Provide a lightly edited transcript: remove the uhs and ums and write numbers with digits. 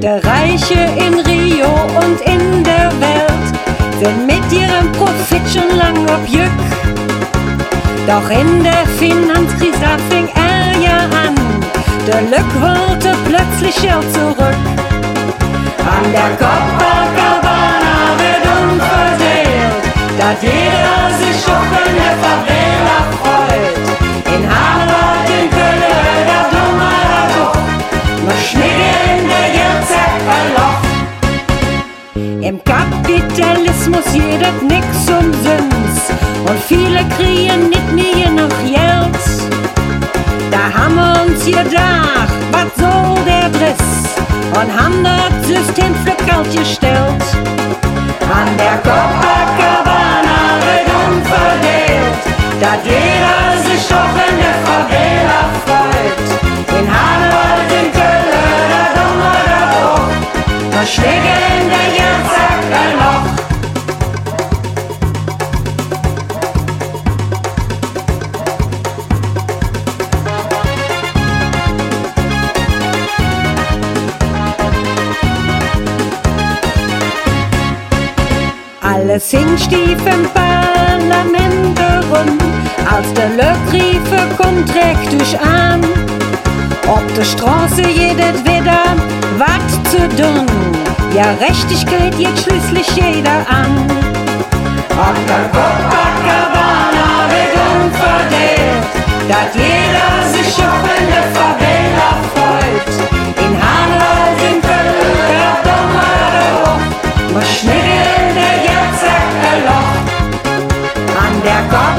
Viele Reiche in Rio und in der Welt sind mit ihrem Profit schon lang ob Jück. Doch in der Finanzkrise fing ja an, der Lück wollte plötzlich Geld zurück. An der Copacabana wird unverdeelt, dass jeder sich auch in der Favela freut. In Harvard, in Köln, da dummer da doch, man schniggelt in der Geldsäckerloch. Im Kapitalismus jedet nix umsonst und viele kriegen nicht mehr noch Geld. Da haben wir uns gedacht, was soll der Driss, und haben das System für kalt gestellt. An der Copacabana wird unverdeelt, dass jeder sich doch in der Favela freut. In Harvard, in Köln, da dummer da doch, man schlägt in der Geldsäckerloch. Alles hing stief im Parlament herum, als der Lück riefe, kommt direkt durch an. Ob der Straße jedet wieder wat zu tun, ja Rechtigkeit geht schließlich jeder an. An der Copacabana wird unverdeelt, dass jeder sich auch in der Favela freut. In Harvard, in Köln, der dummer hoch, man schniggelt in der Geldsäckerloch. An der